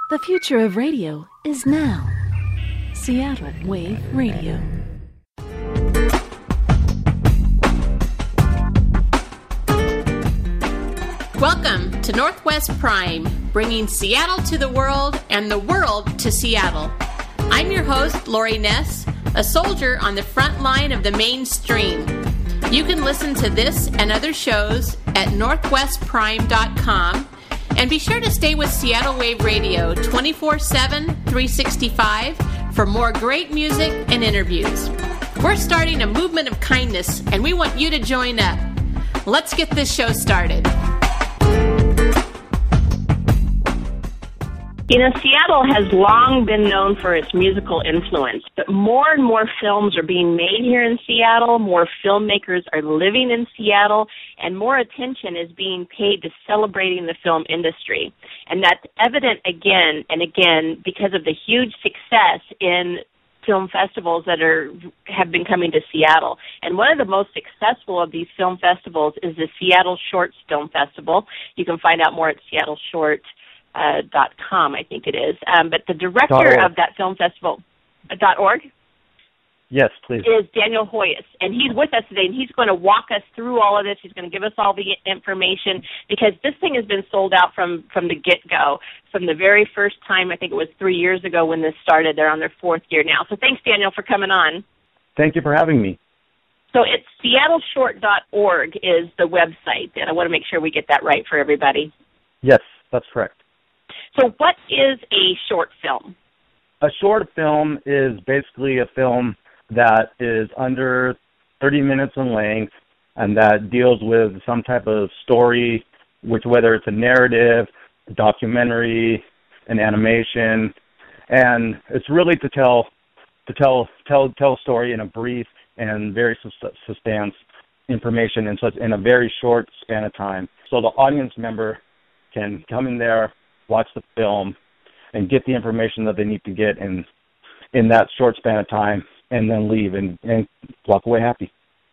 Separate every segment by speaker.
Speaker 1: The future of radio is now. Seattle Wave Radio.
Speaker 2: Welcome to Northwest Prime, bringing Seattle to the world and the world to Seattle. I'm your host, Lori Ness, a soldier on the front line of the mainstream. You can listen to this and other shows at northwestprime.com, and be sure to stay with Seattle Wave Radio 24/7, 365 for more great music and interviews. We're starting a movement of kindness, and we want you to join up. Let's get this show started.
Speaker 3: You know, Seattle has long been known for its musical influence, but more and more films are being made here in Seattle, more filmmakers are living in Seattle, and more attention is being paid to celebrating the film industry. And that's evident again and again because of the huge success in film festivals that have been coming to Seattle. And one of the most successful of these film festivals is the Seattle Shorts Film Festival. You can find out more at seattleshort.com, I think it is. But the director of that film festival, .org?
Speaker 4: Yes, please.
Speaker 3: Is Daniel Hoyas, and he's with us today, and he's going to walk us through all of this. He's going to give us all the information, because this thing has been sold out from the get-go, from the very first time. I think it was 3 years ago when this started. They're on their fourth year now. So thanks, Daniel, for coming on.
Speaker 4: Thank you for having me.
Speaker 3: So it's seattleshort.org is the website, and I want to make sure we get that right for everybody.
Speaker 4: Yes, that's correct.
Speaker 3: So what is a short film?
Speaker 4: A short film is basically a film that is under 30 minutes in length and that deals with some type of story, which whether it's a narrative, a documentary, an animation, and it's really to tell a story in a brief and very substantial information in a very short span of time. So the audience member can come in there, watch the film, and get the information that they need to get in that short span of time, and then leave and walk away happy.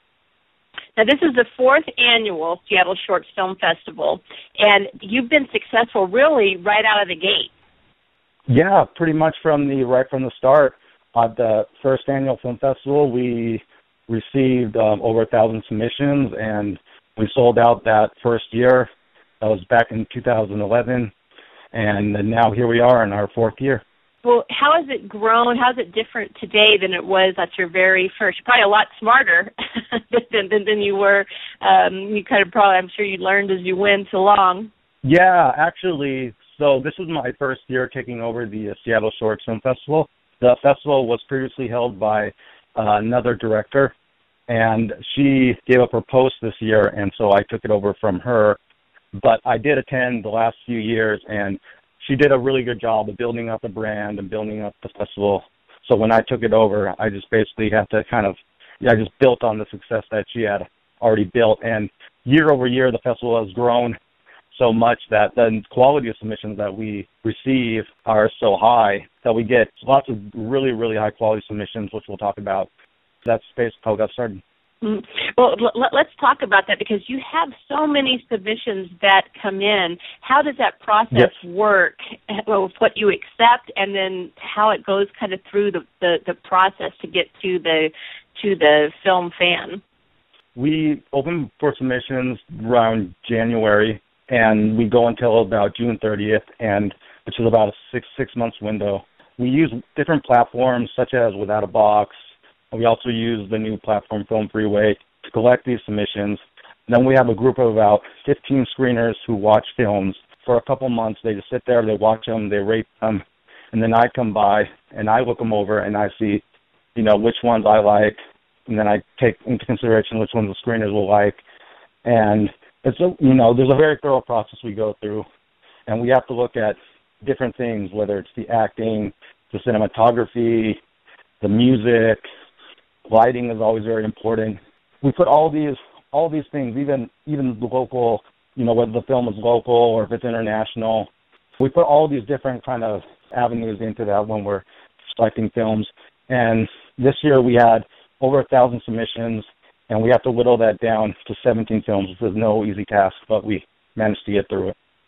Speaker 3: Now, this is the fourth annual Seattle Shorts Film Festival, and you've been successful really right out of the gate.
Speaker 4: Yeah, pretty much right from the start. At the first annual film festival, we received over 1,000 submissions, and we sold out that first year. That was back in 2011. And now here we are in our fourth year.
Speaker 3: Well, how has it grown? How is it different today than it was at your very first? You're probably a lot smarter than you were. You kind of probably, I'm sure you learned as you went along.
Speaker 4: Yeah, actually, so this was my first year taking over the Seattle Shorts Film Festival. The festival was previously held by another director, and she gave up her post this year, and so I took it over from her. But I did attend the last few years, and she did a really good job of building up the brand and building up the festival. So when I took it over, I just basically had to I just built on the success that she had already built. And year over year, the festival has grown so much that the quality of submissions that we receive are so high that we get lots of really, really high quality submissions, which we'll talk about. That's basically how it got started.
Speaker 3: Well, let's talk about that, because you have so many submissions that come in. How does that process work with what you accept, and then how it goes kind of through the process to get to the film fan? We
Speaker 4: open for submissions around January, and we go until about June 30th, which is about a six months window. We use different platforms such as Without a Box. We also use the new platform Film Freeway to collect these submissions. And then we have a group of about 15 screeners who watch films for a couple months. They just sit there, they watch them, they rate them, and then I come by and I look them over and I see, which ones I like, and then I take into consideration which ones the screeners will like. And it's there's a very thorough process we go through, and we have to look at different things, whether it's the acting, the cinematography, the music. Lighting is always very important. We put all these things, even the local, whether the film is local or if it's international. We put all these different kind of avenues into that when we're selecting films. And this year we had over 1,000 submissions, and we have to whittle that down to 17 films. This is no easy task, but we managed to get through it.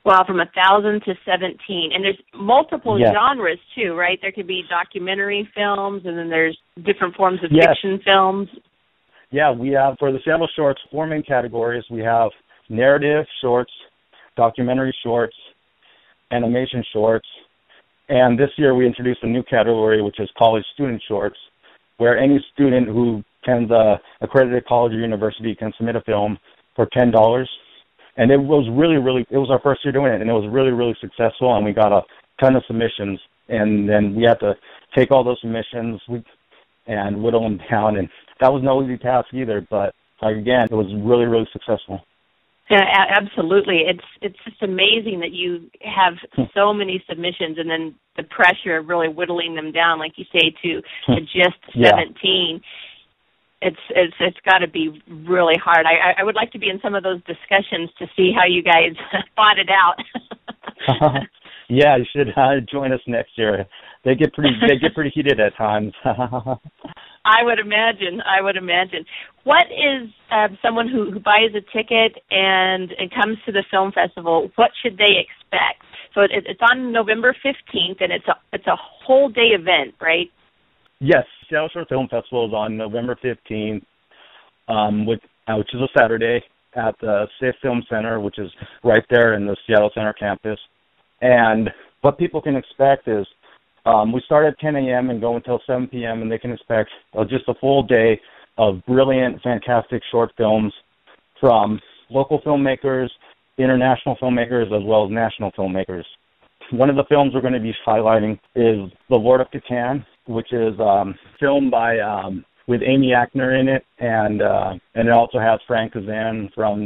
Speaker 3: Well, from 1,000 to 17. And there's multiple
Speaker 4: Yes.
Speaker 3: genres, too, right? There could be documentary films, and then there's different forms of
Speaker 4: Yes.
Speaker 3: fiction films.
Speaker 4: Yeah, we have, for the Seattle Shorts, 4 main categories. We have narrative shorts, documentary shorts, animation shorts, and this year we introduced a new category, which is college student shorts, where any student who attends a accredited college or university can submit a film for $10. And it was it was our first year doing it, and it was really, really successful, and we got a ton of submissions. And then we had to take all those submissions and whittle them down, and that was no easy task either, but again, it was really, really successful.
Speaker 3: Yeah, absolutely. It's just amazing that you have so many submissions, and then the pressure of really whittling them down, like you say, to just 17. It's got to be really hard. I would like to be in some of those discussions to see how you guys fought it out.
Speaker 4: Yeah, you should join us next year. They get pretty heated at times.
Speaker 3: I would imagine. What is someone who buys a ticket and comes to the film festival? What should they expect? So it's on November 15th, and it's a whole day event, right?
Speaker 4: Yes, Seattle Short Film Festival is on November 15th, which is a Saturday at the SIF Film Center, which is right there in the Seattle Center campus. And what people can expect is we start at 10 a.m. and go until 7 p.m., and they can expect just a full day of brilliant, fantastic short films from local filmmakers, international filmmakers, as well as national filmmakers. One of the films we're going to be highlighting is The Lord of Catan, which is filmed by with Amy Ackner in it, and it also has Frank Kazan from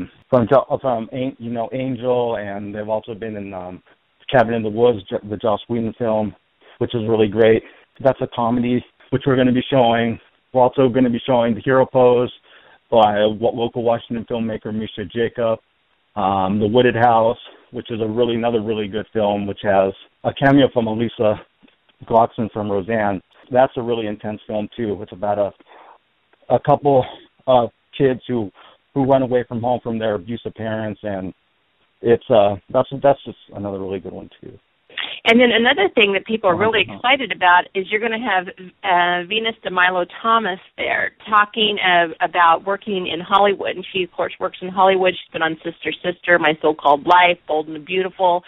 Speaker 4: Angel, and they've also been in Cabin in the Woods, the Joss Whedon film, which is really great. That's a comedy, which we're going to be showing. We're also going to be showing The Hero Pose by local Washington filmmaker Misha Jacob, The Wooded House, which is another really good film, which has a cameo from Elisa Glockson from Roseanne. That's a really intense film too. It's about a couple of kids who run away from home from their abusive parents, and that's just another really good one too.
Speaker 3: And then another thing that people are really excited about is you're going to have Venus DeMilo Thomas there talking about working in Hollywood. And she, of course, works in Hollywood. She's been on Sister Sister, My So-Called Life, Bold and the Beautiful.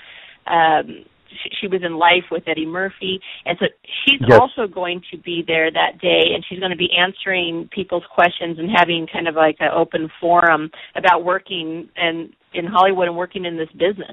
Speaker 3: She was in Life with Eddie Murphy. And so she's also going to be there that day, and she's going to be answering people's questions and having kind of like an open forum about working in Hollywood and working in this business.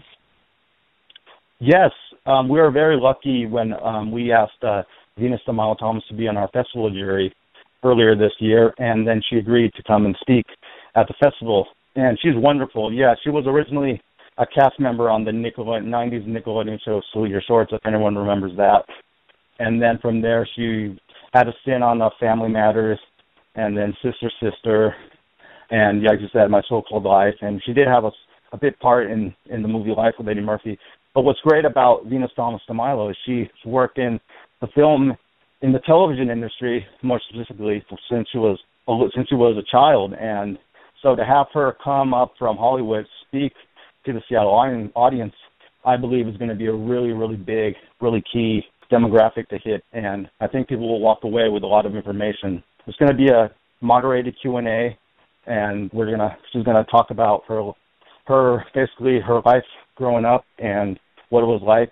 Speaker 4: Yes, we were very lucky when we asked Venus DeMilo Thomas to be on our festival jury earlier this year, and then she agreed to come and speak at the festival. And she's wonderful. Yeah, she was originally a cast member on the 90s Nickelodeon show Salute Your Shorts, if anyone remembers that. And then from there, she had a stint on Family Matters, and then Sister Sister, and like you said, My So-Called Life. And she did have a bit part in the movie Life with Eddie Murphy. But what's great about Venus Thomas DeMilo is she's worked in the film, in the television industry, more specifically since she was a child. And so to have her come up from Hollywood, speak to the Seattle audience, I believe is going to be a really, really big, really key demographic to hit. And I think people will walk away with a lot of information. It's going to be a moderated Q&A, and she's going to talk about her life growing up and what it was like,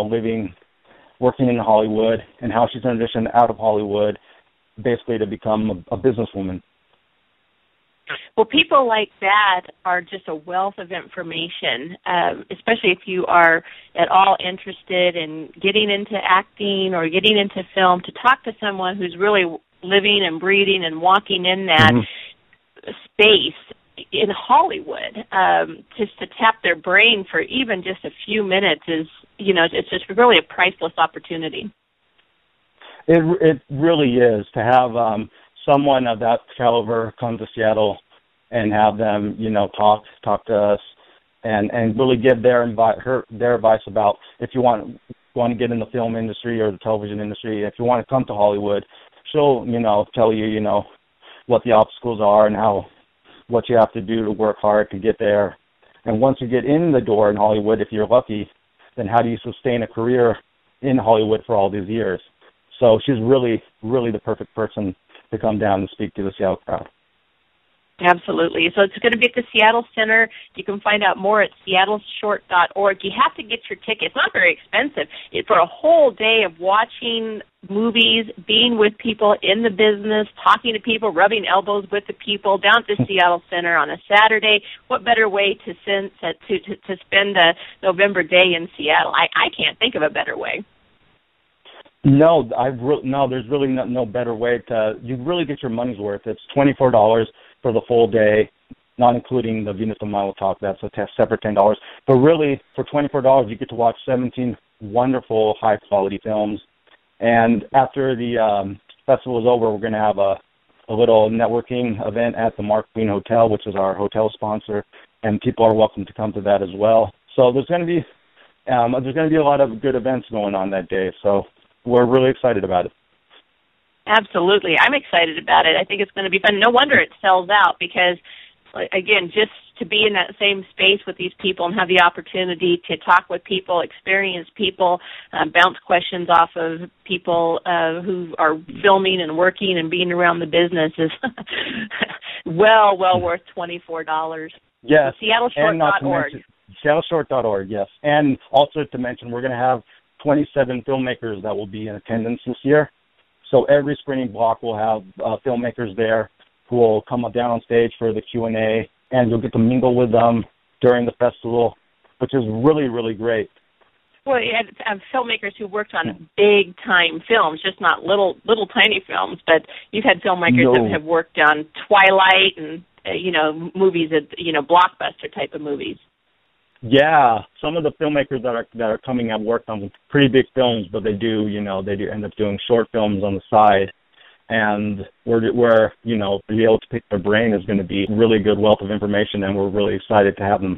Speaker 4: working in Hollywood, and how she transitioned out of Hollywood, basically to become a businesswoman.
Speaker 3: Well, people like that are just a wealth of information, especially if you are at all interested in getting into acting or getting into film, to talk to someone who's really living and breathing and walking in that space in Hollywood, just to tap their brain for even just a few minutes is, it's just really a priceless opportunity.
Speaker 4: It really is, to have someone of that caliber come to Seattle and have them, talk to us and really give their advice about if you want to get in the film industry or the television industry. If you want to come to Hollywood, she'll, tell you, what the obstacles are and what you have to do to work hard to get there. And once you get in the door in Hollywood, if you're lucky, then how do you sustain a career in Hollywood for all these years? So she's really, really the perfect person to come down and speak to the Seattle crowd.
Speaker 3: Absolutely. So it's going to be at the Seattle Center. You can find out more at seattleshort.org. You have to get your ticket. It's not very expensive. It's for a whole day of watching movies, being with people in the business, talking to people, rubbing elbows with the people down at the Seattle Center on a Saturday. What better way to spend a November day in Seattle? I can't think of a better way.
Speaker 4: No, there's really no better way to. You really get your money's worth. It's $24 for the full day, not including the Venus de Milo talk. That's a separate $10. But really, for $24, you get to watch 17 wonderful, high-quality films. And after the festival is over, we're going to have a little networking event at the Mark Queen Hotel, which is our hotel sponsor, and people are welcome to come to that as well. So there's going to be a lot of good events going on that day. So we're really excited about it.
Speaker 3: Absolutely. I'm excited about it. I think it's going to be fun. No wonder it sells out because, again, just to be in that same space with these people and have the opportunity to talk with people, experience people, bounce questions off of people who are filming and working and being around the business is well worth $24.
Speaker 4: Yes.
Speaker 3: SeattleShort.org.
Speaker 4: SeattleShort.org, yes. And also to mention, we're going to have 27 filmmakers that will be in attendance this year. So every screening block will have filmmakers there who will come down on stage for the Q&A, and you'll get to mingle with them during the festival, which is really, really great.
Speaker 3: Well, you have filmmakers who worked on big-time films, just not little tiny films, but you've had filmmakers that have worked on Twilight and, movies that, blockbuster type of movies.
Speaker 4: Yeah, some of the filmmakers that are coming have worked on pretty big films, but they do end up doing short films on the side, and we're be able to pick their brain is going to be a really good wealth of information, and we're really excited to have them.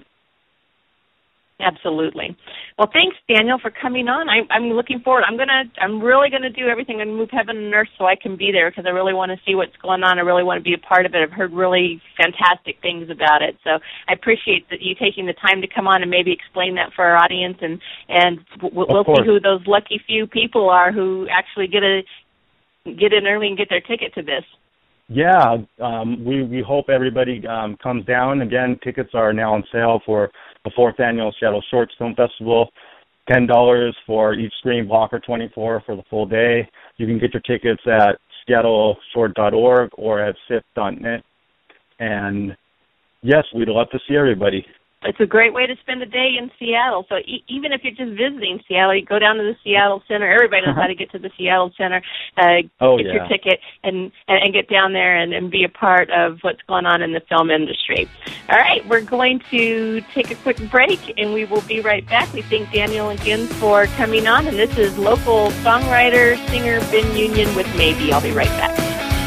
Speaker 3: Absolutely. Well, thanks, Daniel, for coming on. I'm looking forward. I'm really gonna do everything and move heaven and earth so I can be there because I really want to see what's going on. I really want to be a part of it. I've heard really fantastic things about it. So I appreciate that you taking the time to come on and maybe explain that for our audience, and we'll see who those lucky few people are who actually get in early and get their ticket to this.
Speaker 4: Yeah, we hope everybody comes down. Again, tickets are now on sale for the 4th Annual Seattle Shorts Film Festival. $10 for each screen block, or $24 for the full day. You can get your tickets at seattleshort.org or at sif.net. And, yes, we'd love to see everybody.
Speaker 3: It's a great way to spend a day in Seattle. So even if you're just visiting Seattle, you go down to the Seattle Center. Everybody knows how to get to the Seattle Center. Get your ticket and get down there and be a part of what's going on in the film industry. All right, we're going to take a quick break, and we will be right back. We thank Daniel again for coming on, and this is local songwriter, singer Ben Union with Maybe. I'll be right back.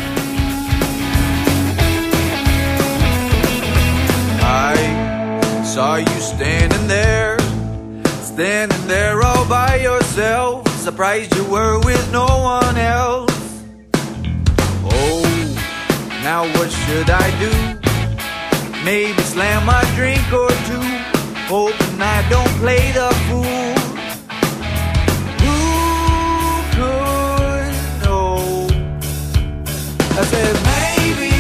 Speaker 5: I saw you standing there all by yourself. Surprised you were with no one else. Oh, now what should I do? Maybe slam a drink or two, hoping I don't play the fool. Who could know? I said maybe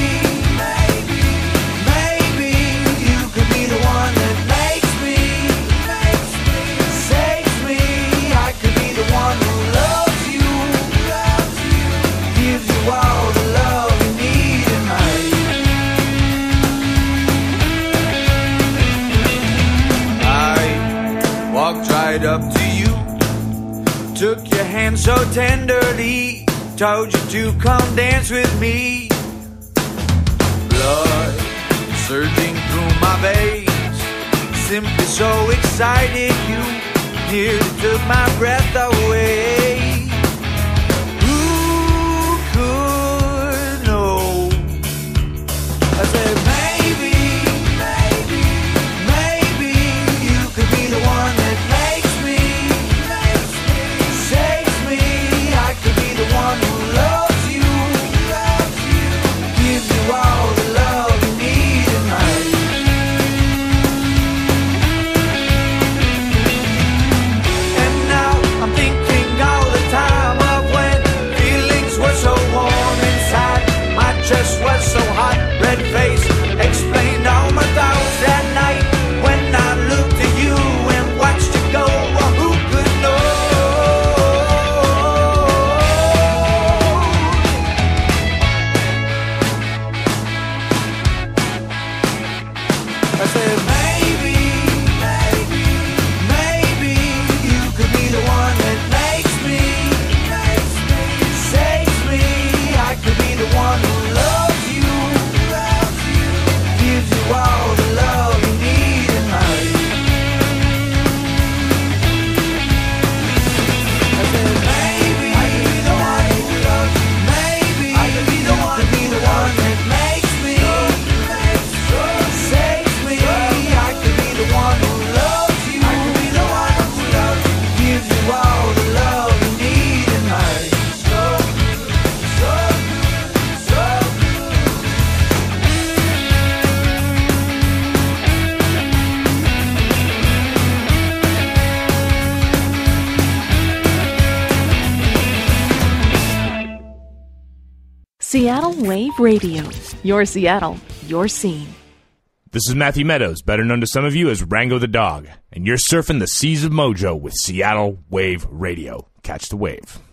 Speaker 5: you could be the one that makes me, saves me. I could be the one who loves you, gives you all the love you need in life. I walked right up to you, took your hand so tenderly, told you to come dance with me. Blood surging through my veins, simply so excited, you nearly took my breath away. Who could know? I said maybe you could be the one that makes me, saves me. I could be the one who loves you, gives you all the love you need in life.
Speaker 1: Seattle Wave Radio. Your Seattle, your scene.
Speaker 6: This is Matthew Meadows, better known to some of you as Rango the Dog, and you're surfing the seas of mojo with Seattle Wave Radio. Catch the wave.